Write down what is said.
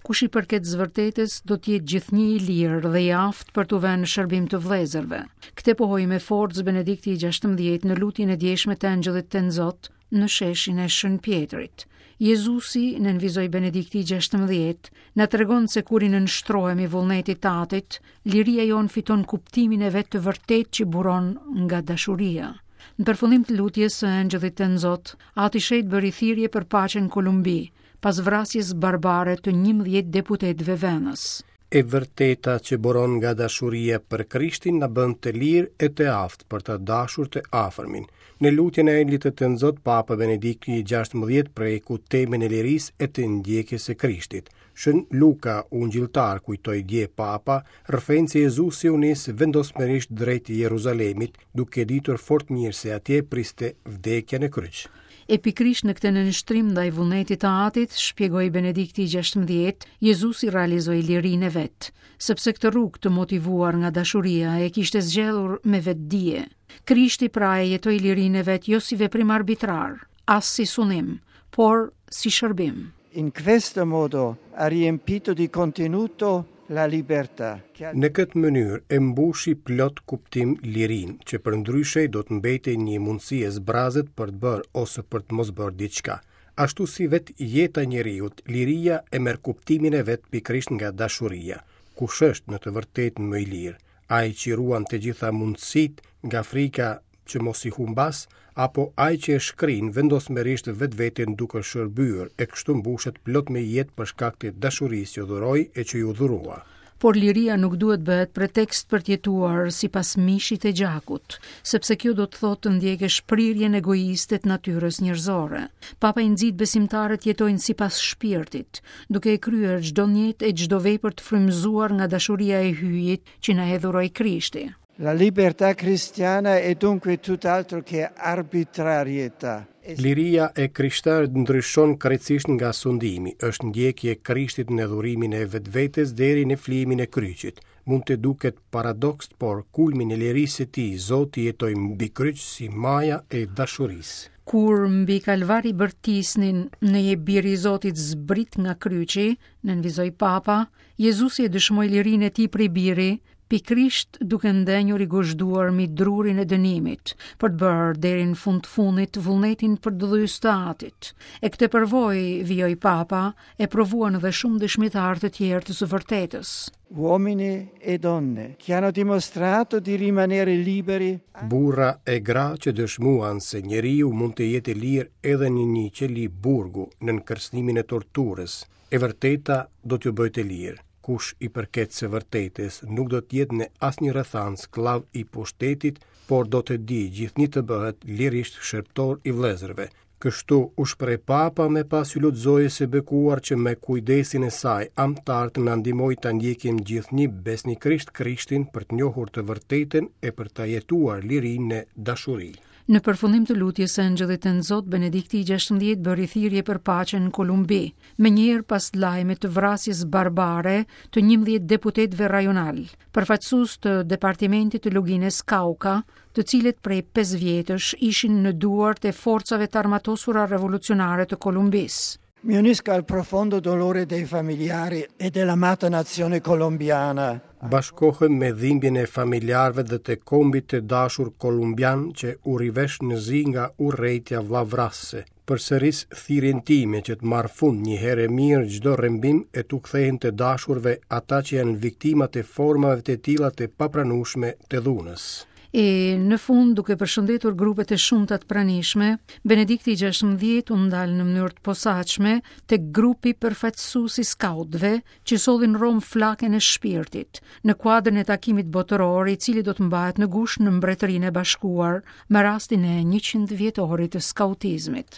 Kush i përket zvërtetës do t'jetë gjithnjë i lirë dhe i aftë për t'u vënë në shërbim të vëllezërve. Këtë pohoi me forcë Benedikti i 16 në lutjen e djeshme të Angjëllit të Nzot në sheshin e Shën Pjetrit. Jezusi, nënvizoi Benedikti i 16, na tregon se kur i nënshtrohemi vullnetit të Atit, liria jon fiton kuptimin e vet të vërtet që buron nga dashuria. Në përfundim të lutjes së Angjëllit të Nzot, Ati Shenjtë bëri thirrje për paqen në Kolumbi, pas vrasjes barbare të 11 deputetëve venës. E vërteta që buron nga dashuria për Krishtin na bën të lirë e të aftë për të dashur të afërmin. Në lutjen e Angjëllit të Nzot, Papa Benedikti i 16 preku temën e lirisë e të ndjekjes së Krishtit. Shën Luka, ungjilltar, kujtoi dje Papa, rrëfen se Jezusi u nis vendosmërisht drejt Jeruzalemit, duke ditur fort mirë se atje priste vdekja në kryq. Pikërisht në këtë nënshtrim ndaj vullnetit të Atit, shpjegoi Benedikti i 16, Jezusi realizoi lirinë e vet, sepse këtë rrugë të motivuar nga dashuria e kishte zgjedhur me vetdije. Krishti pra e jetoi lirinë e vet jo si veprim arbitrar, as si sunim, por si shërbim. In questo modo ha riempito di contenuto la libertà. Në këtë mënyrë e mbushi plot kuptim lirin, që për ndryshe do të mbetej një mundësi e zbrazët për të bërë ose për të mos bërë diçka. Ashtu si vetë jeta e njeriut, liria e merr kuptimin e vet pikërisht nga dashuria. Kush është në të vërtetë më i lirë? Ai që ruan të gjitha mundësitë nga frika që mos i humbas, apo ai që e shkrin vendosmërisht vetveten duke shërbyer e kështu mbushet plot me jetë për shkak të dashurisë që dhuroi e që ju dhurua. Por liria nuk duhet bëhet pretekst për të jetuar sipas mishit e gjakut, sepse kjo do të thotë të ndjekësh prirjen egoiste të natyrës njerëzore. Papa i nxit besimtarët jetojnë sipas shpirtit, duke e kryer çdo njetë e çdo vepër të frymëzuar nga dashuria e hyjit që na hedhuroi Krishti. La libertà cristiana è dunque tutt'altro che arbitrarietà. Liria e krishterët ndryshon krejtësisht nga sundimi, është ndjekje e Krishtit në dhurimin e vetvetes deri në flimin e kryqit. Mund të duket paradoks, por kulmin e lirisë së tij Zoti jetoi mbi kryq si maja e dashurisë. Kur mbi Kalvari bërtisnin në je biri i Zotit zbrit nga kryqi, nënvizoi Papa, Jezusi e dëshmoi lirinë e tij prej biri, pikrisht duke ndenjur i gozhduar mbi drurin e dënimit, për të bërë deri në fundit vullnetin për dëllys të Atit. E këtë përvojë, vijoi Papa, e provuan edhe shumë dëshmitarë të tjerë të së vërtetës. Uomini e donne che hanno dimostrato di rimanere liberi. Burra e gra që dëshmuan se njeriu mund të jetë lirë edhe në një qeli burgu në kërcënimin e torturës. E vërteta do t'ju bëjë lirë. Kush i përket së vërtetës nuk do të jetë në asnjë rrethan sklav i pushtetit, por do të di gjithnjë të bëhet lirisht shërptor i vëllezërve. Kështu u shpreh Papa me pas u lutzoje së bekuar që me kujdesin e saj antartë na ndihmoj ta ndjekim gjithnjë besnikrisht Krishtin për të njohur të vërtetën e për ta jetuar lirinë e dashurisë. Në përfundim të lutjes së Angjëllit të Nzot, Benedikti i 16 bëri thirrje për paqen në Kolumbi, menjëherë pas lajmit të vrasjes barbare të 11 deputetëve rajonal, përfaqësues të departamentit të Lugines Kauka, të cilët prej 5 vjetësh ishin në duart e forcave të armatosura revolucionare të Kolumbisë. Mi unisco al profondo dolore dei familiari e dell'amata nazione colombiana. Bashkohem me dhimbjen e familjarëve dhe të kombit të dashur kolumbian që u rivesh në zi nga urrejtja vllavrasëse. Përsëris thirrjen time që të marr fund një herë mirë çdo rrëmbim e t'u kthehen të dashurve ata që janë viktimat e formave të tilla të papranueshme të dhunës. Në fund, duke përshëndetur grupet e shumta të pranishme, Benedikti i 16 u ndal në mënyrë të posaçme tek grupi përfaqësues i skautëve që sollin Rom flakën e shpirtit, në kuadrin e takimit botëror i cili do të mbahet në Gush në Mbretërinë e Bashkuar me rastin e 100 vjetorit të skautizmit.